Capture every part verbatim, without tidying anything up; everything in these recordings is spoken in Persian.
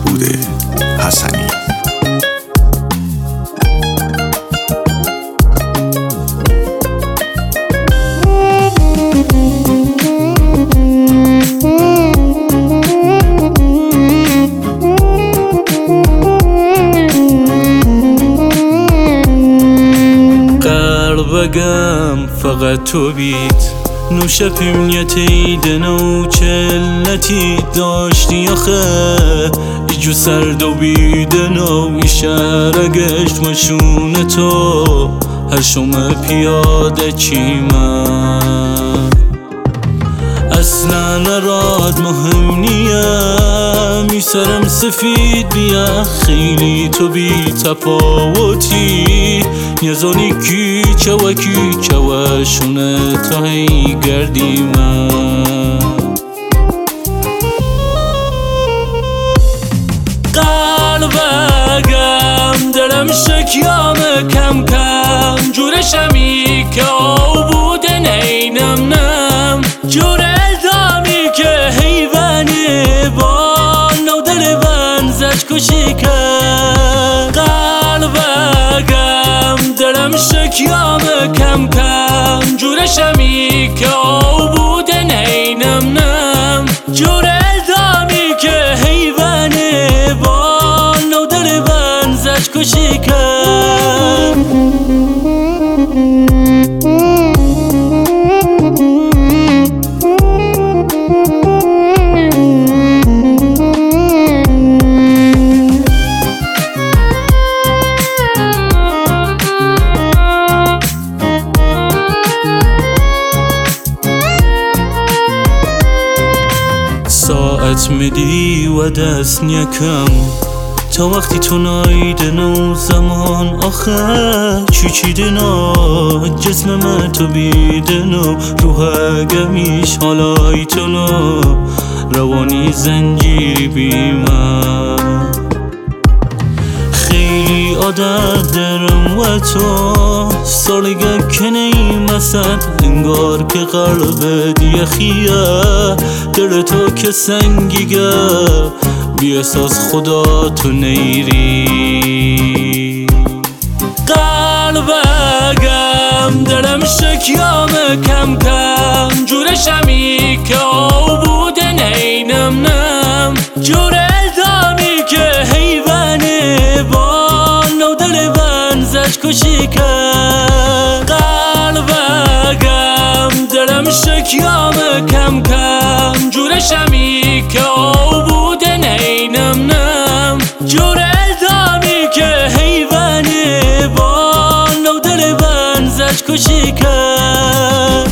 بهبود حسنی. بگم فقط تو بیت نوش پیمنیتی دنو چلتی داشتی آخه ایجو سرد و بیدنو ایشاره گشت مشون تو هر شوم پیاده چیمم اصلا نراد مهم نیم میسرم سفید بیا خیلی تو بی تفاوتی نیزانی کی چوا کی چوا شونه تا هی گردی من قلبگم دلم شکیام کم کم جورشمی که او بوده نینم نم جور دامی که حیوانی با نو دل من زج کشی کرد قلبگم دلم شکیام کم کم جورشمی که او بوده نینم نم جور دامی که حیوانی با نو دل من زج کشی کرد ساعت میدی و دست نیکم تا وقتی تو نایدن و زمان آخر چی چیدن و جسم من تو بیدن و روح گمیش حالای تو نو روانی زنجیری بی من خیلی عادت دارم و تو سالگه که نیمسد انگار که قلب دیخیه دل تو که سنگیگه بی احساس خدا تو نیری قلبگم دلم شکیام کم کم جورشمی که او بوده نینم نم جور دامی که حیوانی با نو دل من زج کشی کرد قلبگم دلم شکیام کم کم جورشمی که او بوده نینم نم جور دامی که حیوانی با نو دل من زج کشی کرد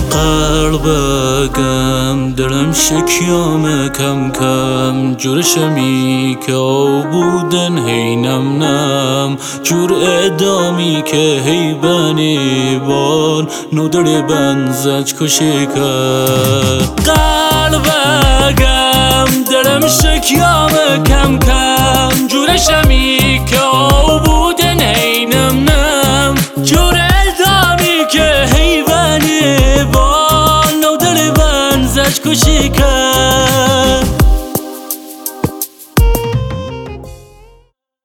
قلبگم دلم شکیام کم کم جورشمی که او بودن هینم نم جور ادامی که حیوانی بان نو دل من زج کشی کرد قلبگم دلم شکیام کم کم جورشمی که او بوده نینم نم جور دامی که حیوانی با نو دل من زج کشی کرد